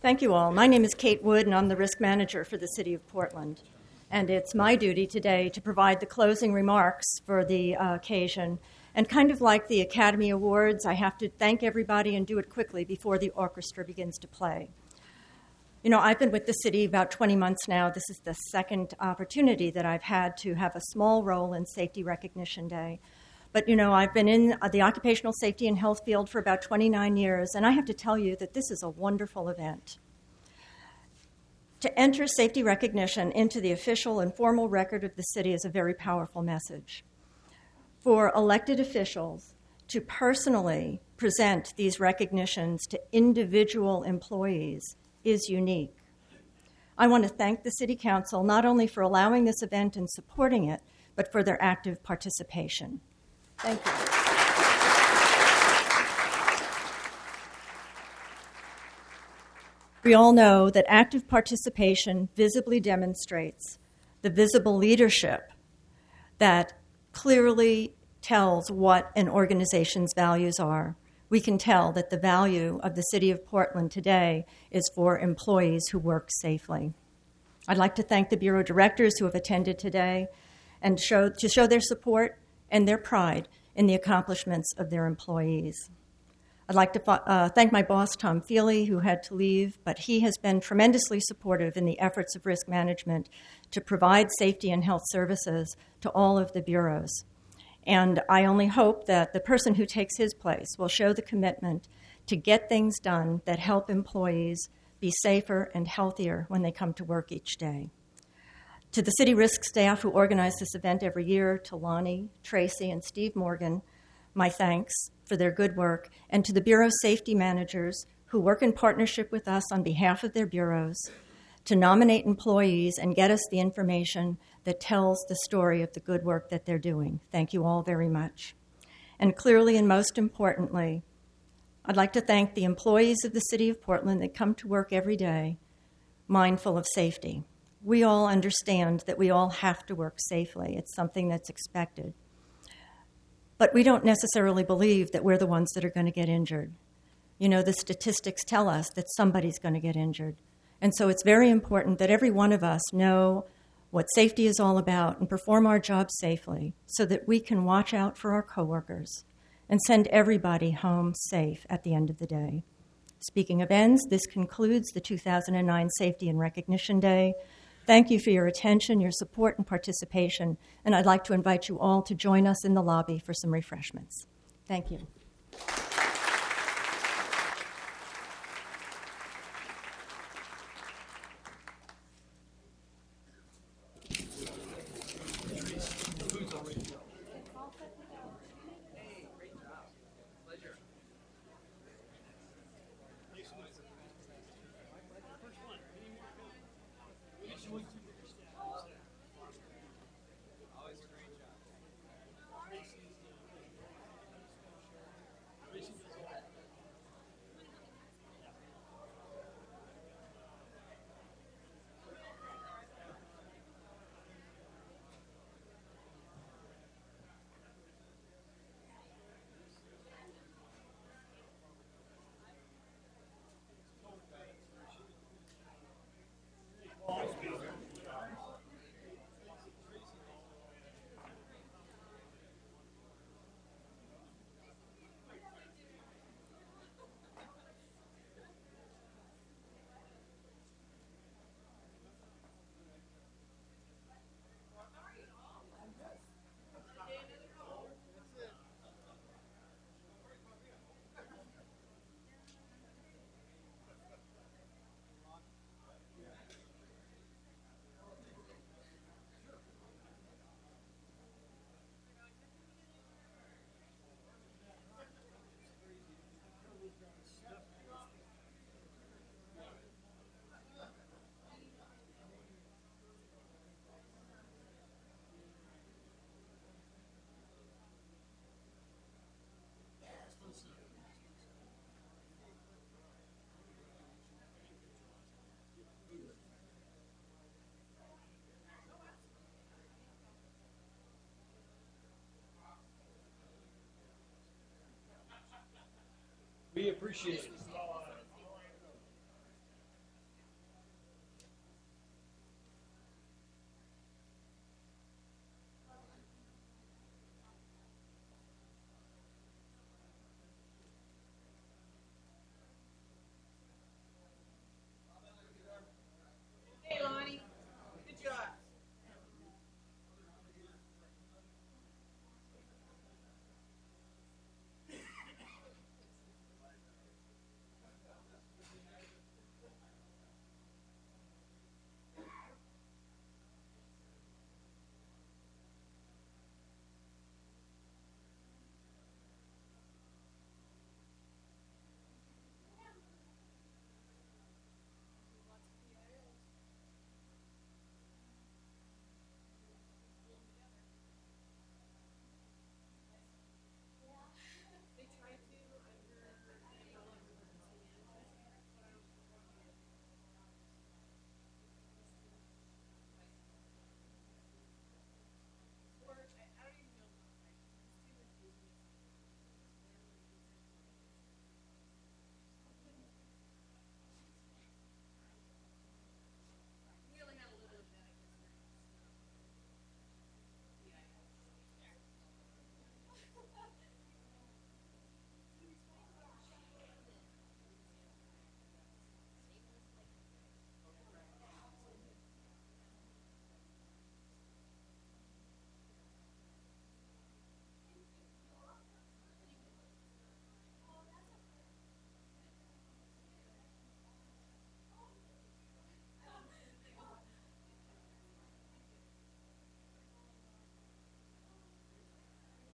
Thank you all. My name is Kate Wood, and I'm the risk manager for the City of Portland. And it's my duty today to provide the closing remarks for the occasion. And kind of like the Academy Awards, I have to thank everybody and do it quickly before the orchestra begins to play. You know, I've been with the city about 20 months now. This is the second opportunity that I've had to have a small role in Safety Recognition Day. But, you know, I've been in the occupational safety and health field for about 29 years, and I have to tell you that this is a wonderful event. To enter safety recognition into the official and formal record of the city is a very powerful message. For elected officials to personally present these recognitions to individual employees is unique. I want to thank the City Council not only for allowing this event and supporting it, but for their active participation. Thank you. We all know that active participation visibly demonstrates the visible leadership that clearly tells what an organization's values are. We can tell that the value of the City of Portland today is for employees who work safely. I'd like to thank the Bureau directors who have attended today and to show their support and their pride in the accomplishments of their employees. I'd like to thank my boss, Tom Feely, who had to leave, but he has been tremendously supportive in the efforts of risk management to provide safety and health services to all of the bureaus. And I only hope that the person who takes his place will show the commitment to get things done that help employees be safer and healthier when they come to work each day. To the city risk staff who organize this event every year, to Lonnie, Tracy, and Steve Morgan, my thanks for their good work, and to the Bureau safety managers who work in partnership with us on behalf of their bureaus to nominate employees and get us the information that tells the story of the good work that they're doing. Thank you all very much. And clearly and most importantly, I'd like to thank the employees of the City of Portland that come to work every day mindful of safety. We all understand that we all have to work safely. It's something that's expected. But we don't necessarily believe that we're the ones that are going to get injured. You know, the statistics tell us that somebody's going to get injured. And so it's very important that every one of us know what safety is all about and perform our job safely so that we can watch out for our coworkers and send everybody home safe at the end of the day. Speaking of ends, this concludes the 2009 Safety and Recognition Day. Thank you for your attention, your support, and participation, and I'd like to invite you all to join us in the lobby for some refreshments. Thank you. We appreciate it.